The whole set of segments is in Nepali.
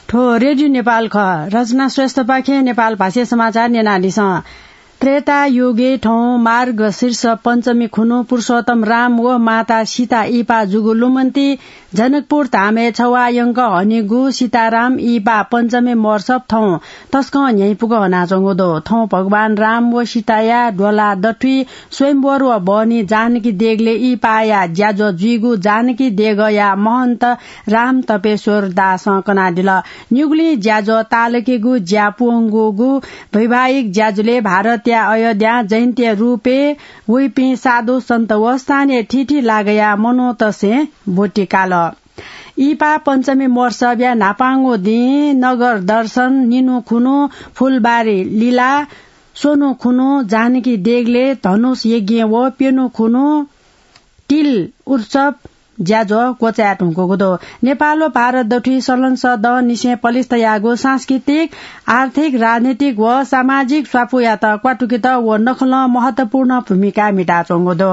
ठो रेडियो नेपाल ख रचना श्रेष्ठ पाखे नेपाल भाषा समाचार नेनालिस त्रेता युगे ठौं मार्ग शीर्ष पञ्चमी खुनु पुरुषोत्तम राम व माता सीता ईपा जुगु लुमन्ती जनकपुर धामे छवायंक हनिगु सीताराम ईपा पञ्चमी मर्सप थौं तस्क यही पुग नाचंगोदो थौं भगवान राम व सीताया ढोला दठुई स्वयंवर व बनी जानकी देगले ईपाया ज्याजो जुइगु जानकी देगया महन्त राम तपेश्वर दास कनादिल न्युगली ज्याजो तालकेगु ज्यापुंगुगु वैवाहिक ज्याजुले भारत अयोध्या जयन्ती रूपे वैपी साधु सन्त व स्थानीय ठिठी लागया मनोतसे बोटिकाल ईपा पञ्चमी वर्ष ब्या नापाङ्गो दि नगर दर्शन निनु खुनु फूलबारी लीला सोनु खुनु जानकी देगले धनुष यज्ञ व पेनु खुनु टिल उत्सव ज्याजो कोचा ढुङ्गो नेपाल व भारत दठुई सलंस द निसे पलिस्तयागो सांस्कृतिक आर्थिक राजनीतिक व सामाजिक स्वापुयात क्वाटुकित व नखल महत्वपूर्ण भूमिका मिटाचोङ्गो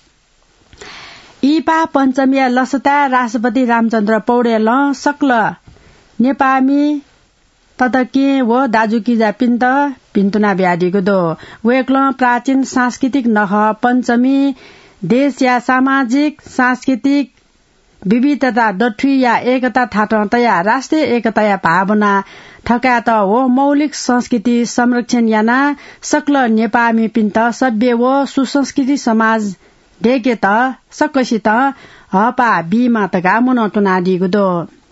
ईपा पञ्चमी लसता राष्ट्रपति रामचन्द्र पौडेल सक्ल नेपामी ततके व दाजुकिजा पिन्त पिन्तुना ब्याडीगो वेक्ल प्राचीन सांस्कृतिक नह पञ्चमी देश या सामाजिक सांस्कृतिक विविधता दठुई या एकता थाटतया राष्ट्रिय एकता भावना ठकात हो मौलिक संस्कृति संरक्षण याना सक्ल नेपामी पिन्त सभ्य व सुसंस्कृति समाज ढेके त सकसित हपा बीमा तका मुनटुनादिगो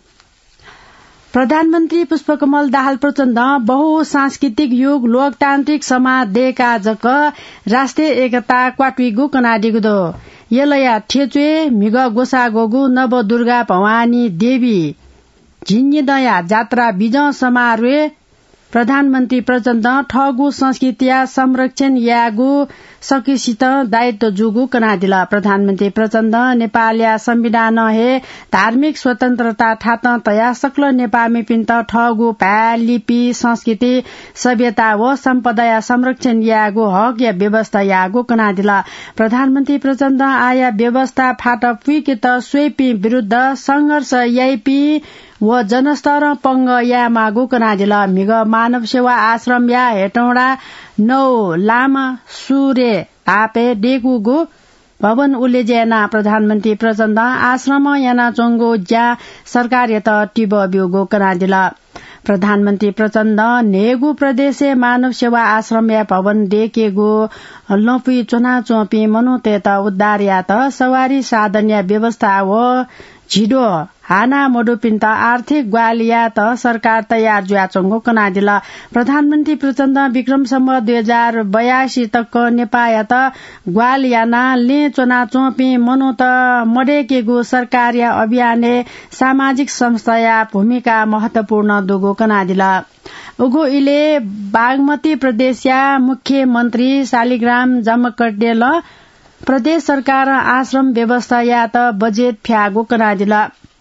प्रधानमन्त्री पुष्पकमल दाहाल प्रचण्ड बहुसांस्कृतिक युग लोकतान्त्रिक समाज देका जक राष्ट्रिय एकता क्वाटुइगु कनाडिगु यलया ठेचुए मिग गोसागोगु नव दुर्गा भवानी देवी झिन्यदया जात्रा विजय समारोह प्रधानमन्त्री प्रचण्ड ठगु संस्कृतिया संरक्षण यागु सकिसित दायित्व जुगु कनादिल प्रधानमन्त्री प्रचण्ड नेपालया संविधान हे धार्मिक स्वतन्त्रता ठात तया सक्ल नेपामी पिन्त ठगु भा लिपि संस्कृति सभ्यता व सम्पदा संरक्षण यागु हक या व्यवस्था यागु कनादिल प्रधानमन्त्री प्रचण्ड आया व्यवस्था फाटप विकित स्वेपी विरुद्ध संघर्ष याइपी व जनस्तर पंग या मागु कनादिल मिग मानव सेवा आश्रम या हेटौडा नौ लामा सूर्य तापे डेकुगु भवन उलेजेना प्रधानमन्त्री प्रचण्ड आश्रम याना चोंगो ज्या सरकार यत टिब बिउगो कनादिल प्रधानमन्त्री प्रचण्ड नेगु प्रदेश मानव सेवा आश्रम या भवन डेकेगु लपी चोना चोपी मनोतेत उद्धार या त सवारी साधन या व्यवस्था व झिडो हाना मोडुपिन्त आर्थिक ग्वालिया त सरकार तयार जुयाचोंगो कनादिल प्रधानमन्त्री प्रचण्ड विक्रमसम्म 2082 तक नेपाया त ग्वालियाना ले चोना चोपी मनोत मडेकेगु सरकारिया अभियाने सामाजिक संस्थाया भूमिका महत्वपूर्ण दुगो कनादिल उगो इले बागमती प्रदेशया मुख्यमन्त्री शालिग्राम जमकडेल प्रदेश सरकार आश्रम व्यवस्था या त बजेट फ्यागो कनादिल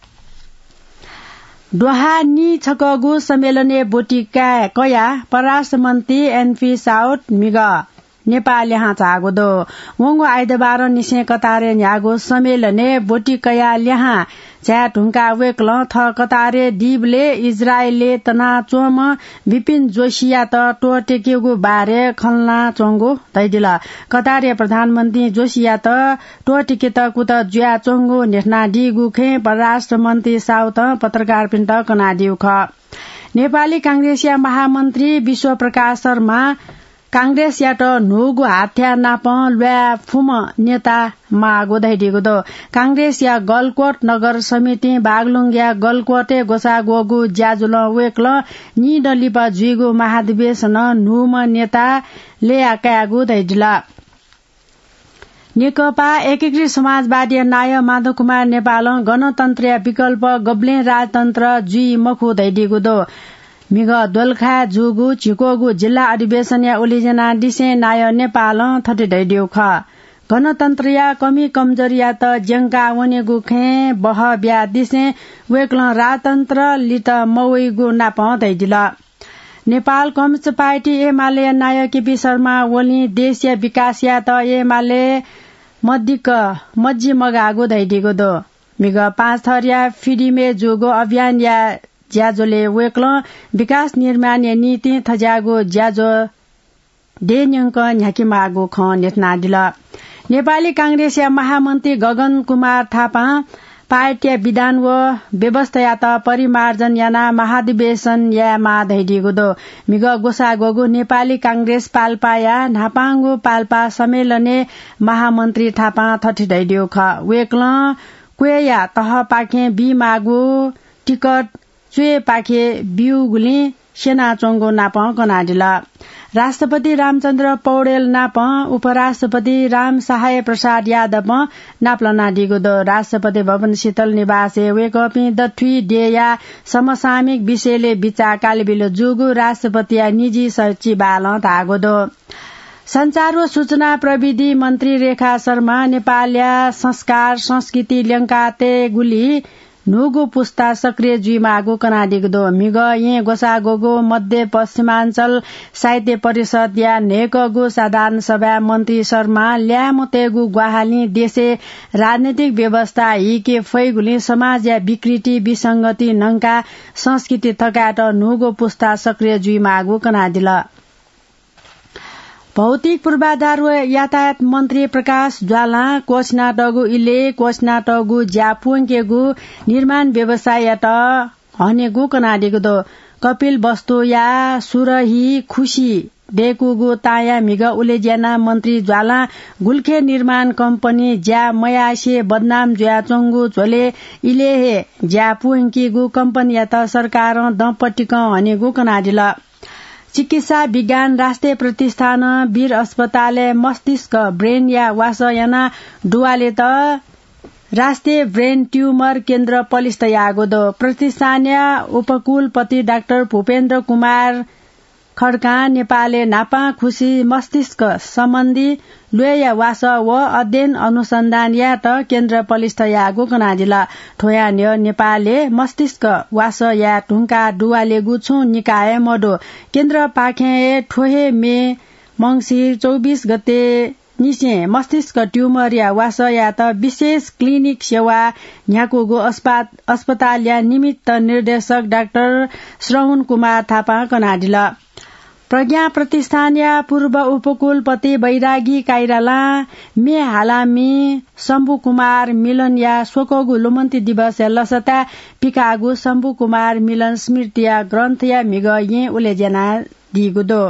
डोहा नि छकगु सम्मेलने बोटिका कया परराष्ट्र मन्त्री एनपी साउथ मिग नेपाल यहाँ चागो दो वंगो आइतबार निसे कतारे न्यागो सम्मेलने बोटिकया ल्याहा झ्या ढुङ्का वेक्ल थ कतारे डिबले इजरायलले तना चोम विपिन जोशिया त टोटेकेगु बारे खल्ना चोंगो दैदिल कतारे प्रधानमन्त्री जोशिया त टोटेके त कुत जुया चोंगो नेठना डिगु खे परराष्ट्र मन्त्री साउथ पत्रकार पिन्त कनाडिउ ख नेपाली कांग्रेसिया महामन्त्री विश्व प्रकाश शर्मा कांग्रेस याट नुगु हाथ्या नाप ल्या फुम नेता मागो दैडिगो दो कांग्रेस या गलकोट नगर समिति बागलुङ या गलकोटे गोसागोगु ज्याजुल वेक्ल नि डलिपा जुइगु महाधिवेशन नुम नेता ले आकागु दैडिला नेकपा एकीकृत समाजवादी नाय माधव कुमार नेपाल गणतन्त्रीय विकल्प गब्ले राजतन्त्र जुइ मखु दैडिगो दो मिग दोलखा जुगु झिकोगु जिल्ला अधिवेशन या ओलिजना दिसे नाय नेपाल थटे दैडिउ ख गणतन्त्रीय कमी कमजोरिया त जंका वनेगु खे बह ब्या दिसे वेक्ल राजतन्त्र लित मवैगु नाप दैदिल नेपाल कम्युनिस्ट पार्टी एमाले नाय केपी शर्मा ओली देशीय विकास या त एमाले मध्यक मज्जी मगागु दैडिगो दो मिग 5 थरिया फिडिमे जुगो अभियान या ज्याजोले वेक्ल विकास निर्माण नीति थज्यागो ज्याजो डेन्यङक न्याकीमागो ख नेतना दिल नेपाली कांग्रेस या महामन्त्री गगन कुमार थापा पार्टी विधान व व्यवस्था या त परिमार्जन याना महाधिवेशन या माधैडिगो दो मिग गोसागोगु नेपाली कांग्रेस पाल्पा या नापाङ्गो पाल्पा सम्मेलने महामन्त्री थापा थठिदैडियो ख वेक्ल क्वे या तह पाखे बी मागु टिकट चुए पाखे बिउ गुली सेना चोंगो नाप कनाडिल राष्ट्रपति रामचन्द्र पौडेल नाप उपराष्ट्रपति राम सहाय प्रसाद यादव नाप्लना दिगो द राष्ट्रपति भवन शीतल निवासे वेकपी दथुई डेया समसामिक विषयले बिचा कालीबिलो जुगु राष्ट्रपति या निजी सचिवाल धागो दो संचार व सूचना प्रविधि मन्त्री रेखा शर्मा नेपालया संस्कार संस्कृति ल्याङ्काते गुली नुगु पुस्ता सक्रिय जुइमागु कनाडिगदो मिग ये गोसागोगो मध्य पश्चिमाञ्चल साहित्य परिषद या नेकगु साधारण सभा मन्त्री शर्मा ल्यामतेगु ग्वाहाली देशे राजनीतिक व्यवस्था हिके फैगुली समाज या विकृति विसंगति नंका संस्कृति थकाट नुगु पुस्ता सक्रिय जुइमागु कनाडिल भौतिक पूर्वाधार व यातायात मन्त्री प्रकाश ज्वाला कोचनाटगु इले कोचनाटगु ज्यापुङ्केगु निर्माण व्यवसाय यात हनेगु कनाडेगु दो कपिल वस्तु या सुरही खुशी बेकुगु ताया मिग उलेज्याना मन्त्री ज्वाला गुल्खे निर्माण कम्पनी ज्या मयासे बदनाम ज्या चोंगु झोले इलेहे ज्यापुङ्केगु कम्पनी यात सरकार दपट्टिक हनेगु कनाडिल चिकित्सा विज्ञान राष्ट्रिय प्रतिष्ठान वीर अस्पताल मस्तिष्क ब्रेन या वासयाना डुवाले त राष्ट्रिय ब्रेन ट्यूमर केन्द्र पलिस्त यागो दो प्रतिष्ठानीय उपकुलपति डाक्टर भूपेन्द्र कुमार खड्का नेपालले नापा खुशी मस्तिष्क सम्बन्धी लुया वास व अध्ययन अनुसन्धान या त केन्द्र पलिस्त यागो कनाजिल ठोयान्य नेपालले मस्तिष्क वास या ढुङ्का डुवाले गुछु निकाय मडो केन्द्र पाखे ठोहे मे मंसिर 24 गते निसे मस्तिष्क ट्यूमर या वास या त विशेष क्लिनिक सेवा न्याकुगो अस्पताल या निमित्त निर्देशक डाक्टर श्रवण कुमार थापा कनाडिल प्रज्ञा प्रतिष्ठान या पूर्व उपकुलपति बैरागी काइराला मे हालामी शम्भु कुमार मिलन या शोकगु लुमन्ती दिवस या लसता पिकागु शम्भु कुमार मिलन स्मृति या ग्रन्थ या मिग ये उलेजना दिगुदो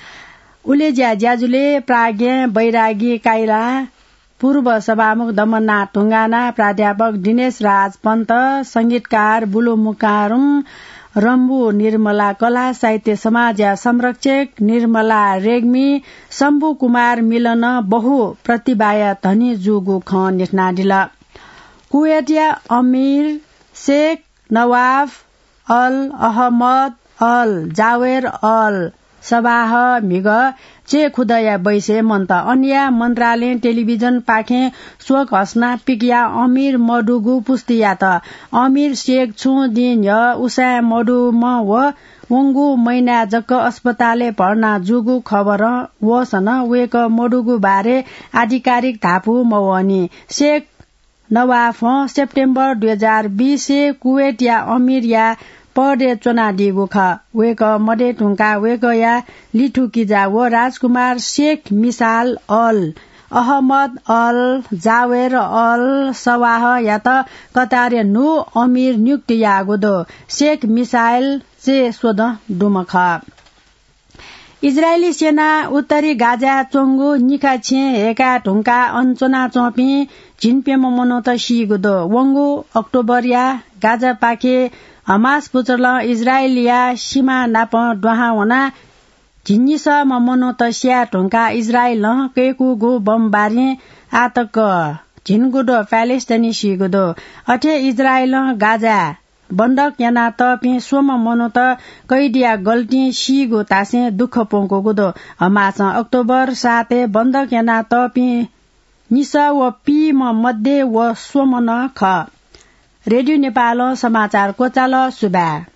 उलेज्या ज्याजुले प्राज्ञ बैरागी काइरा पूर्व सभामुख दमननाथ ढुङ्गाना प्राध्यापक दिनेश राज पन्त संगीतकार बुलु मुकारुङ रम्बु निर्मला कला साहित्य समाज या संरक्षक निर्मला रेग्मी शम्भु कुमार मिलन बहु प्रतिभाया धनी जुगु ख नेटनाडिल कुवेटिया अमीर Sheikh Nawaf al Ahmad al Jaber al Sabah मिग चे खुदया बैसे मन्त अन्य मन्त्रालय टेलिभिजन पाखे शोक हस्ना पिकिया अमीर मडुगु पुस्तिया त अमीर शेख छु दिन य उसा मडु म व वंगु मैना जक अस्पताले भर्ना जुगु खबर वसन वेक मडुगु बारे आधिकारिक धापु मवनी शेख नवाफ सेप्टेम्बर 2020 कुवेट या अमीर या पढे चोना दिगु ख वेक मडे ढुङ्का वेक या लिठुकिजा व राजकुमार Sheikh Mishal al Ahmad al Jaber al Sabah या त कतारे नु अमीर नियुक्ति यागो दो शेख मिसाइल से सोध डुमख इजरायली सेना उत्तरी गाजा चोंगु निखा छे हेका ढुङ्का अञ्चना चोपी झिनपेम मनो त सिगो दो वंगु अक्टोबर या गाजा पाखे हमास पुचल इजरायलिया सीमा नाप डहावना झिन्निस ममनो त स्या ढुङ्का इजरायल केकुगु बमबारी आतक झिनगुडो प्यालेस्टाइनी सिगुदो अठे इजरायल गाजा बन्दक याना त पि सोम मनो त कैदिया गल्टी सिगो तासे दुख पोंकोगुदो हमास अक्टोबर 7 बन्दक याना त पि निस व पि म मध्ये व सोमन ख रेडियो नेपाल समाचार कोचाल सुबा